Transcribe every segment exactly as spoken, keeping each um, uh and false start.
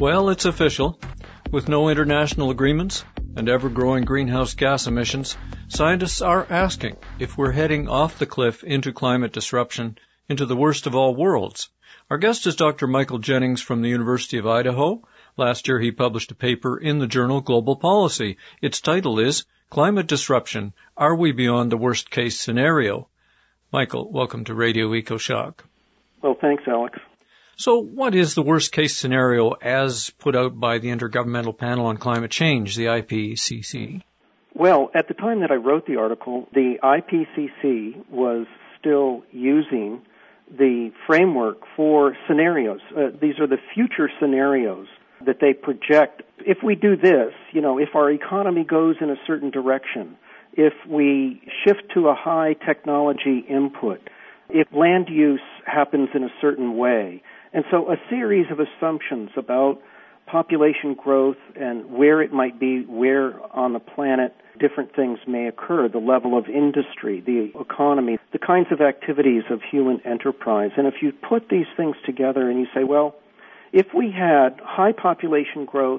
Well, it's official. With no international agreements and ever-growing greenhouse gas emissions, scientists are asking if we're heading off the cliff into climate disruption, into the worst of all worlds. Our guest is Doctor Michael Jennings from the University of Idaho. Last year he published a paper in the journal Global Policy. Its title is Climate Disruption, Are We Beyond the Worst Case Scenario? Michael, welcome to Radio EcoShock. Well, thanks, Alex. So what is the worst case scenario as put out by the Intergovernmental Panel on Climate Change, the I P C C? Well, at the time that I wrote the article, the I P C C was still using the framework for scenarios. Uh, these are the future scenarios that they project. If we do this, you know, if our economy goes in a certain direction, if we shift to a high technology input, if land use happens in a certain way. And so a series of assumptions about population growth and where it might be, where on the planet different things may occur, the level of industry, the economy, the kinds of activities of human enterprise. And if you put these things together and you say, well, if we had high population growth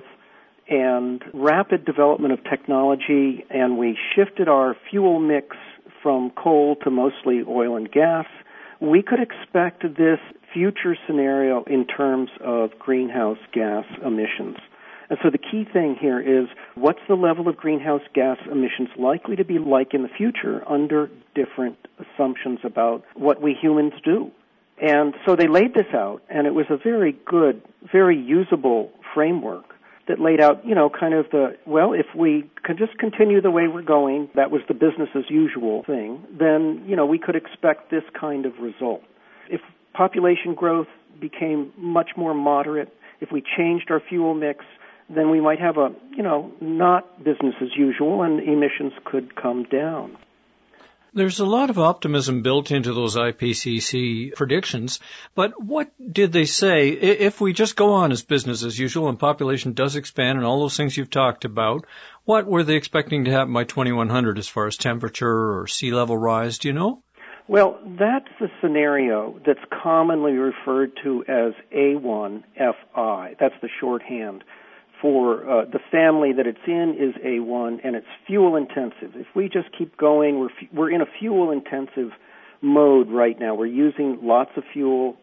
and rapid development of technology and we shifted our fuel mix from coal to mostly oil and gas, we could expect this future scenario in terms of greenhouse gas emissions. And so the key thing here is, what's the level of greenhouse gas emissions likely to be like in the future under different assumptions about what we humans do? And so they laid this out, and it was a very good, very usable framework that laid out, you know, kind of the, well, if we could just continue the way we're going, that was the business as usual thing, then, you know, we could expect this kind of result. If population growth became much more moderate, if we changed our fuel mix, then we might have a, you know, not business as usual, and emissions could come down. There's a lot of optimism built into those I P C C predictions, but what did they say? If we just go on as business as usual and population does expand and all those things you've talked about, what were they expecting to happen by twenty-one hundred as far as temperature or sea level rise? Do you know? Well, that's the scenario that's commonly referred to as A one F I. That's the shorthand for uh, the family that it's in is A one, and it's fuel intensive. If we just keep going, we're we're in a fuel intensive mode right now. We're using lots of fuel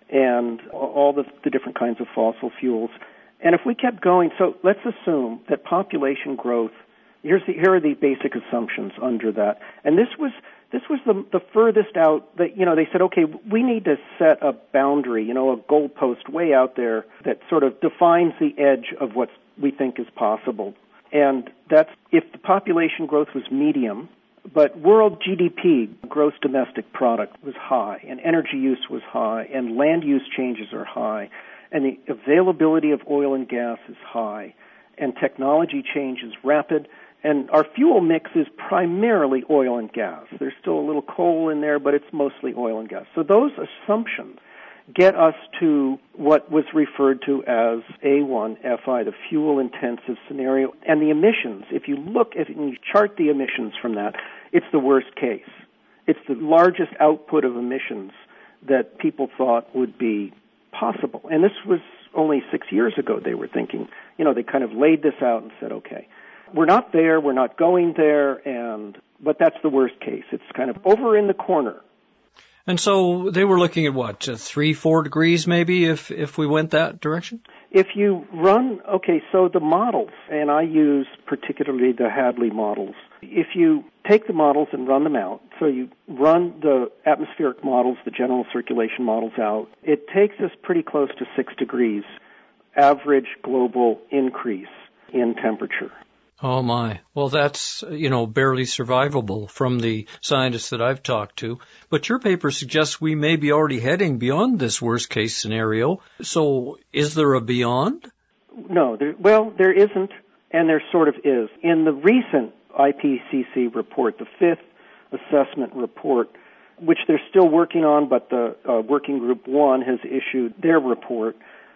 and all the, the different kinds of fossil fuels. And if we kept going, so let's assume that population growth, here's the, here are the basic assumptions under that. And this was This was the, the furthest out that, you know, they said, okay, we need to set a boundary, you know, a goalpost way out there that sort of defines the edge of what we think is possible. And that's if the population growth was medium, but world G D P, gross domestic product, was high, and energy use was high, and land use changes are high, and the availability of oil and gas is high, and technology change is rapid. And our fuel mix is primarily oil and gas. There's still a little coal in there, but it's mostly oil and gas. So those assumptions get us to what was referred to as A one F I, the fuel-intensive scenario. And the emissions, if you look at and you chart the emissions from that, it's the worst case. It's the largest output of emissions that people thought would be possible. And this was only six years ago they were thinking. You know, they kind of laid this out and said, okay, we're not there, we're not going there, and but that's the worst case. It's kind of over in the corner. And so they were looking at what, three, four degrees maybe if, if we went that direction? If you run, okay, so the models, and I use particularly the Hadley models. If you take the models and run them out, so you run the atmospheric models, the general circulation models out, it takes us pretty close to six degrees average global increase in temperature. Oh, my. Well, that's, you know, barely survivable from the scientists that I've talked to. But your paper suggests we may be already heading beyond this worst-case scenario. So is there a beyond? No. There, well, there isn't, and there sort of is. In the recent I P C C report, the fifth assessment report, which they're still working on, but the uh, Working Group one has issued their report,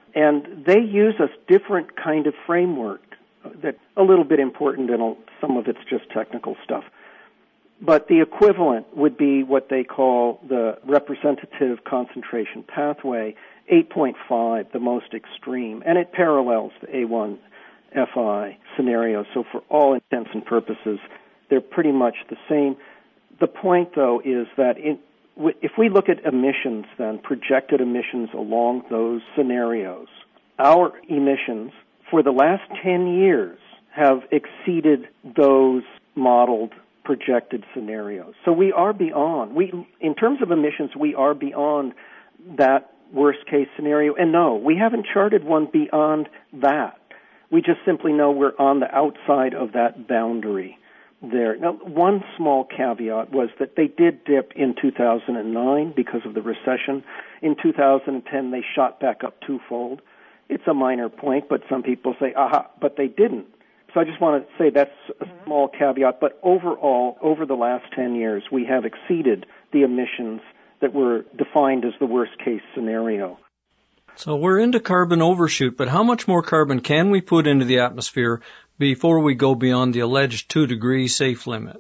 and they use a different kind of framework that's a little bit important, and some of it's just technical stuff. But the equivalent would be what they call the representative concentration pathway, eight point five, the most extreme, and it parallels the A one F I scenario. So for all intents and purposes, they're pretty much the same. The point, though, is that in, if we look at emissions, then, projected emissions along those scenarios, our emissions for the last ten years have exceeded those modeled projected scenarios. So we are beyond, we, in terms of emissions, we are beyond that worst case scenario. And no, we haven't charted one beyond that. We just simply know we're on the outside of that boundary there. Now, one small caveat was that they did dip in two thousand nine because of the recession. In two thousand ten, they shot back up twofold. It's a minor point, but some people say, aha, but they didn't. So I just want to say that's a small caveat, but overall, over the last ten years, we have exceeded the emissions that were defined as the worst-case scenario. So we're into carbon overshoot, but how much more carbon can we put into the atmosphere before we go beyond the alleged two-degree safe limit?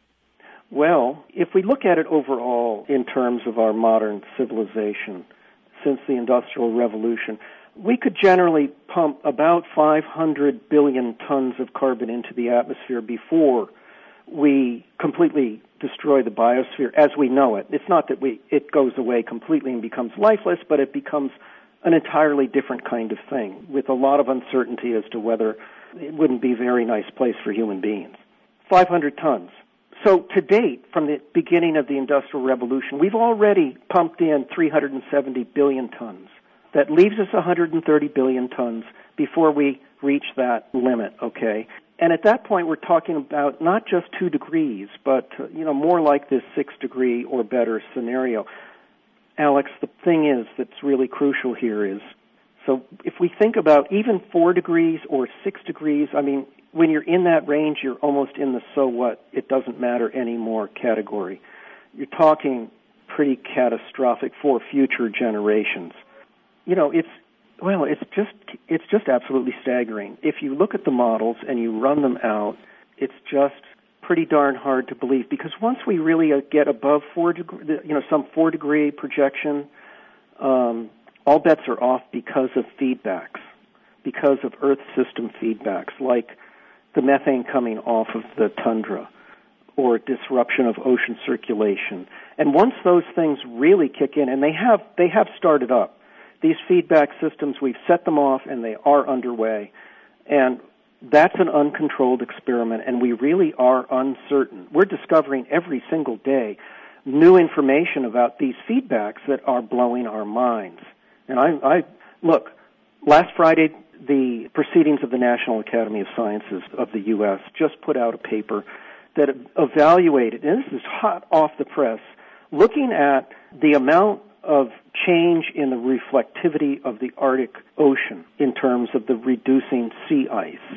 Well, if we look at it overall in terms of our modern civilization since the Industrial Revolution, we could generally pump about five hundred billion tons of carbon into the atmosphere before we completely destroy the biosphere as we know it. It's not that we it goes away completely and becomes lifeless, but it becomes an entirely different kind of thing with a lot of uncertainty as to whether it wouldn't be a very nice place for human beings. five hundred tons. So to date, from the beginning of the Industrial Revolution, we've already pumped in three hundred seventy billion tons. That leaves us one hundred thirty billion tons before we reach that limit, okay? And at that point, we're talking about not just two degrees, but, uh, you know, more like this six-degree or better scenario. Alex, the thing is that's really crucial here is, so if we think about even four degrees or six degrees, I mean, when you're in that range, you're almost in the so what, it doesn't matter anymore category. You're talking pretty catastrophic for future generations. You know, it's, well, it's just, it's just absolutely staggering. If you look at the models and you run them out, it's just pretty darn hard to believe, because once we really get above four degree, you know, some four degree projection, um, all bets are off because of feedbacks, because of Earth system feedbacks, like the methane coming off of the tundra or disruption of ocean circulation. And once those things really kick in, and they have, they have started up, these feedback systems, we've set them off and they are underway. And that's an uncontrolled experiment, and we really are uncertain. We're discovering every single day new information about these feedbacks that are blowing our minds. And I, I look, last Friday, the Proceedings of the National Academy of Sciences of the U S just put out a paper that evaluated, and this is hot off the press, looking at the amount of change in the reflectivity of the Arctic Ocean in terms of the reducing sea ice.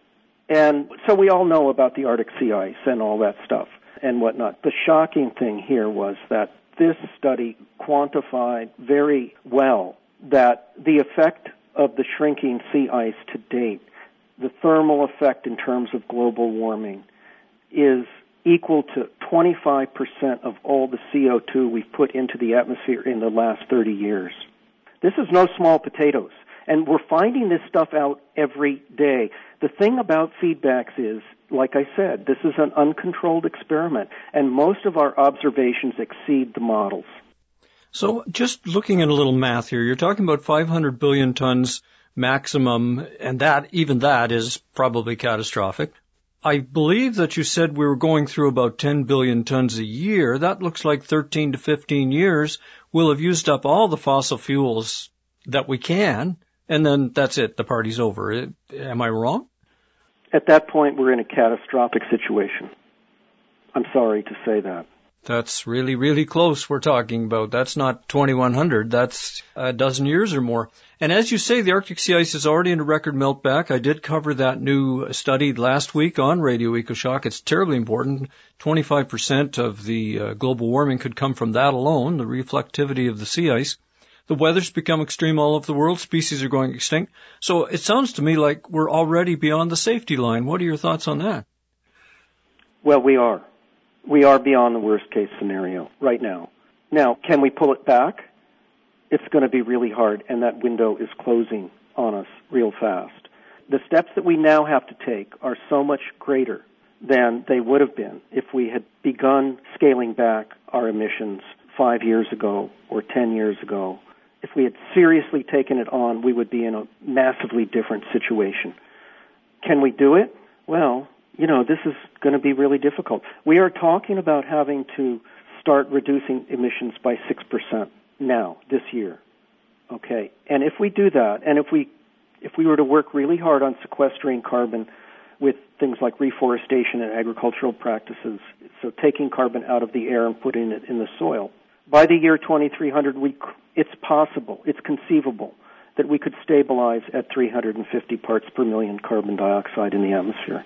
And so we all know about the Arctic sea ice and all that stuff and whatnot. The shocking thing here was that this study quantified very well that the effect of the shrinking sea ice to date, the thermal effect in terms of global warming, is equal to twenty-five percent of all the C O two we've put into the atmosphere in the last thirty years. This is no small potatoes, and we're finding this stuff out every day. The thing about feedbacks is, like I said, this is an uncontrolled experiment, and most of our observations exceed the models. So just looking at a little math here, you're talking about five hundred billion tons maximum, and that, even that is probably catastrophic. I believe that you said we were going through about ten billion tons a year. That looks like thirteen to fifteen years. We'll have used up all the fossil fuels that we can, and then that's it. The party's over. Am I wrong? At that point, we're in a catastrophic situation. I'm sorry to say that. That's really, really close we're talking about. That's not twenty-one hundred. That's a dozen years or more. And as you say, the Arctic sea ice is already in a record meltback. I did cover that new study last week on Radio EcoShock. It's terribly important. twenty-five percent of the uh, global warming could come from that alone, the reflectivity of the sea ice. The weather's become extreme all over the world. Species are going extinct. So it sounds to me like we're already beyond the safety line. What are your thoughts on that? Well, we are. We are beyond the worst case scenario right now. Now, can we pull it back? It's going to be really hard, and that window is closing on us real fast. The steps that we now have to take are so much greater than they would have been if we had begun scaling back our emissions five years ago or ten years ago. If we had seriously taken it on, we would be in a massively different situation. Can we do it? Well, you know, this is going to be really difficult. We are talking about having to start reducing emissions by six percent now, this year. Okay? And if we do that, and if we if we were to work really hard on sequestering carbon with things like reforestation and agricultural practices, so taking carbon out of the air and putting it in the soil, by the year twenty-three hundred, we, it's possible, it's conceivable that we could stabilize at three hundred fifty parts per million carbon dioxide in the atmosphere.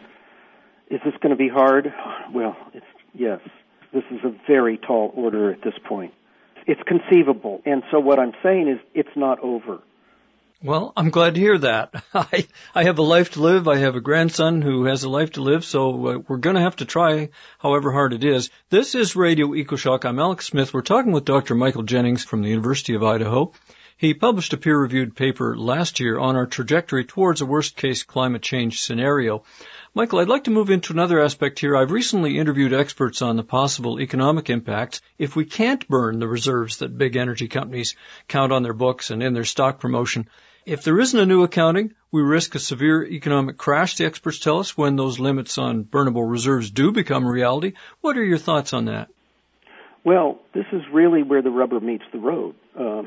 Is this going to be hard? Well, it's, yes. This is a very tall order at this point. It's conceivable, and so what I'm saying is it's not over. Well, I'm glad to hear that. I, I have a life to live. I have a grandson who has a life to live, so uh, we're going to have to try however hard it is. This is Radio EcoShock. I'm Alex Smith. We're talking with Doctor Michael Jennings from the University of Idaho. He published a peer-reviewed paper last year on our trajectory towards a worst-case climate change scenario. Michael, I'd like to move into another aspect here. I've recently interviewed experts on the possible economic impacts if we can't burn the reserves that big energy companies count on their books and in their stock promotion. If there isn't a new accounting, we risk a severe economic crash, the experts tell us, when those limits on burnable reserves do become a reality. What are your thoughts on that? Well, this is really where the rubber meets the road. Um,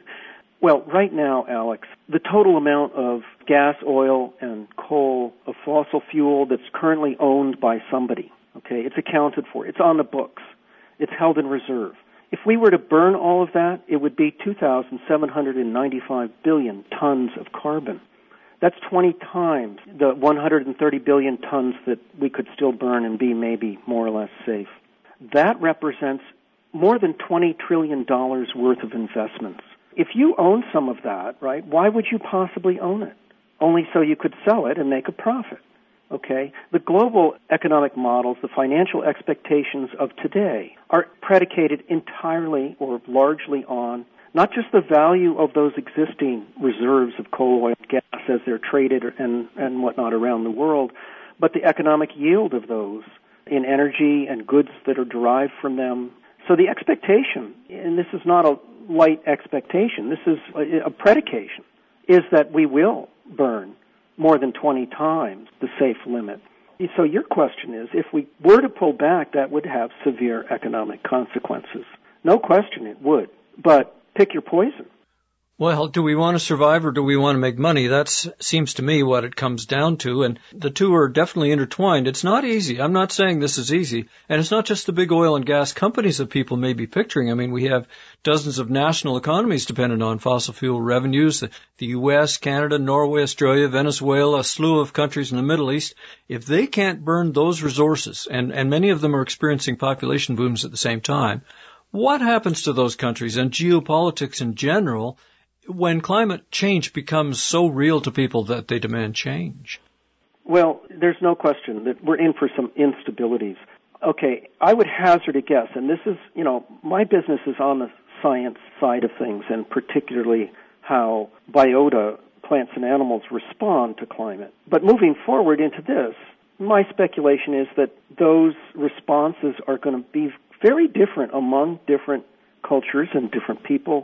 well, right now, Alex, the total amount of gas, oil, and coal, of fossil fuel that's currently owned by somebody, okay, it's accounted for. It's on the books. It's held in reserve. If we were to burn all of that, it would be two thousand seven hundred ninety-five billion tons of carbon. That's twenty times the one hundred thirty billion tons that we could still burn and be maybe more or less safe. That represents more than twenty trillion dollars worth of investments. If you own some of that, right, why would you possibly own it? Only so you could sell it and make a profit. Okay? The global economic models, the financial expectations of today are predicated entirely or largely on not just the value of those existing reserves of coal, oil, and gas as they're traded and, and whatnot around the world, but the economic yield of those in energy and goods that are derived from them. So the expectation, and this is not a light expectation, this is a, a predication, is that we will burn more than twenty times the safe limit. So your question is, if we were to pull back, that would have severe economic consequences. No question it would, but pick your poison. Well, do we want to survive or do we want to make money? That seems to me what it comes down to, and the two are definitely intertwined. It's not easy. I'm not saying this is easy, and it's not just the big oil and gas companies that people may be picturing. I mean, we have dozens of national economies dependent on fossil fuel revenues, the U S, Canada, Norway, Australia, Venezuela, a slew of countries in the Middle East. If they can't burn those resources, and, and many of them are experiencing population booms at the same time, what happens to those countries and geopolitics in general when climate change becomes so real to people that they demand change? Well, there's no question that we're in for some instabilities. Okay, I would hazard a guess, and this is, you know, my business is on the science side of things, and particularly how biota, plants and animals, respond to climate. But moving forward into this, my speculation is that those responses are going to be very different among different cultures and different people,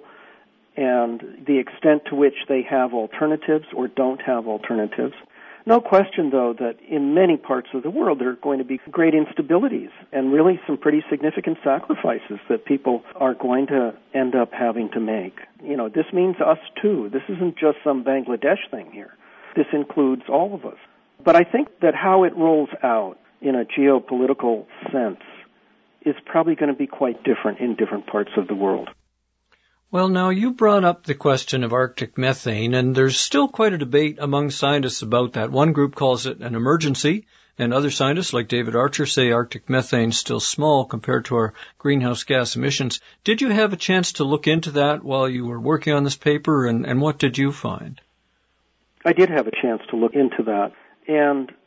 and the extent to which they have alternatives or don't have alternatives. No question, though, that in many parts of the world there are going to be great instabilities and really some pretty significant sacrifices that people are going to end up having to make. You know, this means us, too. This isn't just some Bangladesh thing here. This includes all of us. But I think that how it rolls out in a geopolitical sense is probably going to be quite different in different parts of the world. Well, now, you brought up the question of Arctic methane, and there's still quite a debate among scientists about that. One group calls it an emergency, and other scientists, like David Archer, say Arctic methane is still small compared to our greenhouse gas emissions. Did you have a chance to look into that while you were working on this paper, and, and what did you find? I did have a chance to look into that, and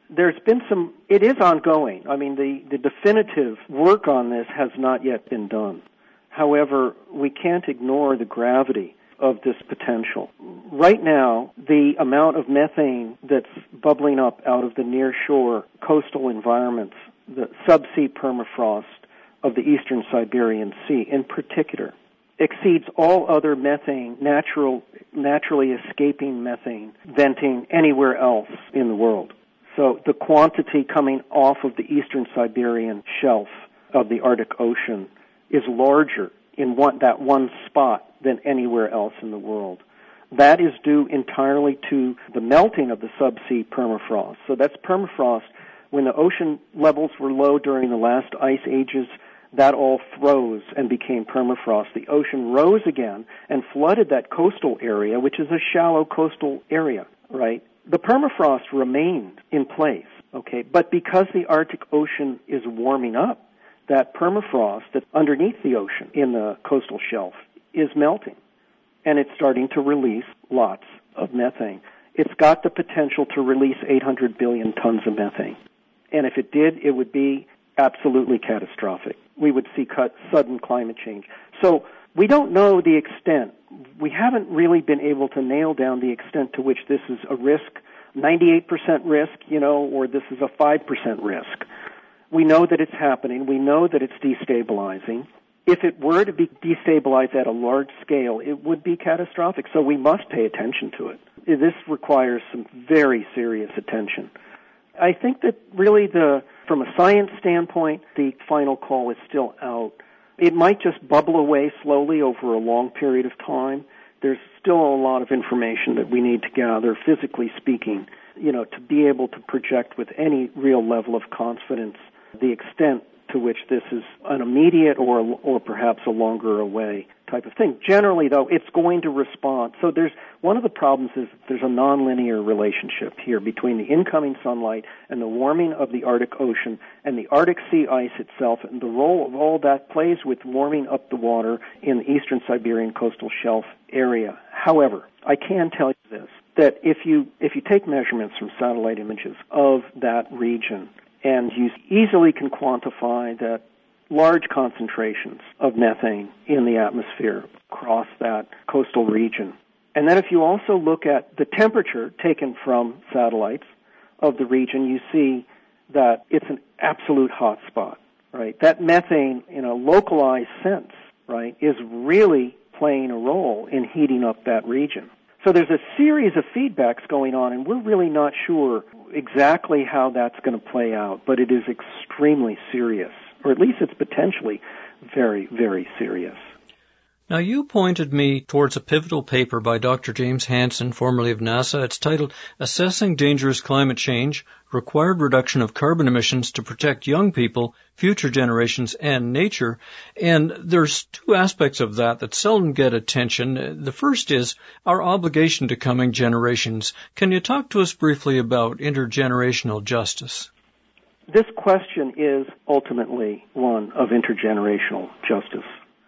there's been some, it is ongoing. I mean, the, the definitive work on this has not yet been done. However, we can't ignore the gravity of this potential. Right now, the amount of methane that's bubbling up out of the near-shore coastal environments, the subsea permafrost of the eastern Siberian Sea in particular, exceeds all other methane, natural, naturally escaping methane venting anywhere else in the world. So the quantity coming off of the eastern Siberian shelf of the Arctic Ocean is larger in one, that one spot than anywhere else in the world. That is due entirely to the melting of the subsea permafrost. So that's permafrost. When the ocean levels were low during the last ice ages, that all froze and became permafrost. The ocean rose again and flooded that coastal area, which is a shallow coastal area, right? The permafrost remained in place, okay? But because the Arctic Ocean is warming up, that permafrost that's underneath the ocean in the coastal shelf is melting, and it's starting to release lots of methane. It's got the potential to release eight hundred billion tons of methane. And if it did, it would be absolutely catastrophic. We would see cut, sudden climate change. So we don't know the extent. We haven't really been able to nail down the extent to which this is a risk, ninety-eight percent risk, you know, or this is a five percent risk. We know that it's happening. We know that it's destabilizing. If it were to be destabilized at a large scale, it would be catastrophic. So we must pay attention to it. This requires some very serious attention. I think that really the, from a science standpoint, the final call is still out. It might just bubble away slowly over a long period of time. There's still a lot of information that we need to gather, physically speaking, you know, to be able to project with any real level of confidence the extent to which this is an immediate or or perhaps a longer away type of thing. Generally, though, it's going to respond. So there's one of the problems is there's a nonlinear relationship here between the incoming sunlight and the warming of the Arctic Ocean and the Arctic sea ice itself, and the role of all that plays with warming up the water in the eastern Siberian coastal shelf area. However, I can tell you this, that if you if you take measurements from satellite images of that region, and you easily can quantify that large concentrations of methane in the atmosphere across that coastal region. And then if you also look at the temperature taken from satellites of the region, you see that it's an absolute hot spot, right? That methane, in a localized sense, right, is really playing a role in heating up that region. So there's a series of feedbacks going on, and we're really not sure exactly how that's going to play out, but it is extremely serious, or at least it's potentially very, very serious. Now, you pointed me towards a pivotal paper by Doctor James Hansen, formerly of NASA. It's titled Assessing Dangerous Climate Change, Required Reduction of Carbon Emissions to Protect Young People, Future Generations, and Nature. And there's two aspects of that that seldom get attention. The first is our obligation to coming generations. Can you talk to us briefly about intergenerational justice? This question is ultimately one of intergenerational justice.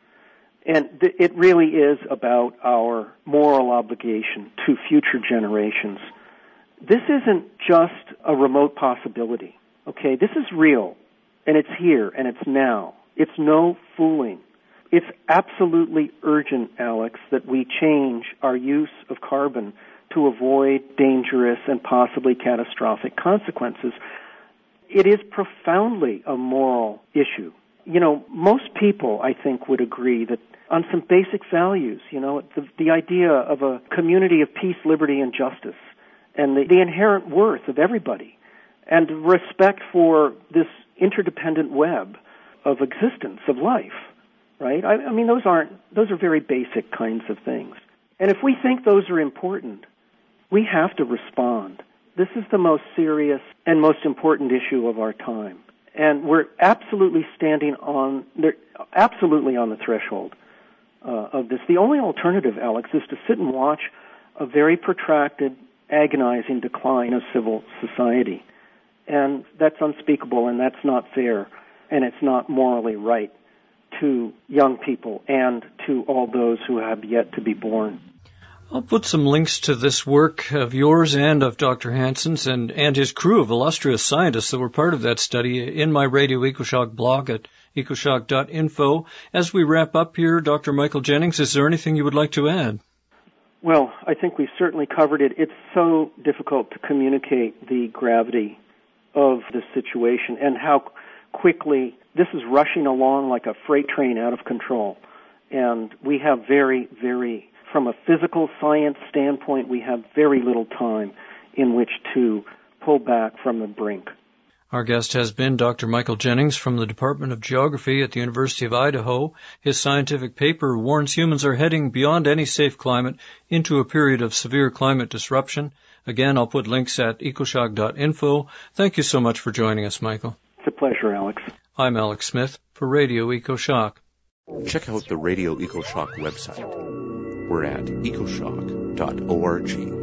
And th- it really is about our moral obligation to future generations. This isn't just a remote possibility, okay? This is real, and it's here, and it's now. It's no fooling. It's absolutely urgent, Alex, that we change our use of carbon to avoid dangerous and possibly catastrophic consequences. It is profoundly a moral issue. You know, most people, I think, would agree that on some basic values, you know, the, the idea of a community of peace, liberty, and justice, and the, the inherent worth of everybody, and respect for this interdependent web of existence, of life, right? I, I mean, those aren't, those are very basic kinds of things. And if we think those are important, we have to respond. This is the most serious and most important issue of our time. And we're absolutely standing on, they're absolutely on the threshold uh, of this. The only alternative, Alex, is to sit and watch a very protracted, agonizing decline of civil society. And that's unspeakable, and that's not fair, and it's not morally right to young people and to all those who have yet to be born. I'll put some links to this work of yours and of Doctor Hansen's and, and his crew of illustrious scientists that were part of that study in my Radio EcoShock blog at ecoshock dot info. As we wrap up here, Doctor Michael Jennings, is there anything you would like to add? Well, I think we've certainly covered it. It's so difficult to communicate the gravity of the situation and how quickly this is rushing along like a freight train out of control. And we have very, very, from a physical science standpoint, we have very little time in which to pull back from the brink. Our guest has been Doctor Michael Jennings from the Department of Geography at the University of Idaho. His scientific paper warns humans are heading beyond any safe climate into a period of severe climate disruption. Again, I'll put links at ecoshock dot info. Thank you so much for joining us, Michael. It's a pleasure, Alex. I'm Alex Smith for Radio EcoShock. Check out the Radio EcoShock website. We're at ecoshock dot org.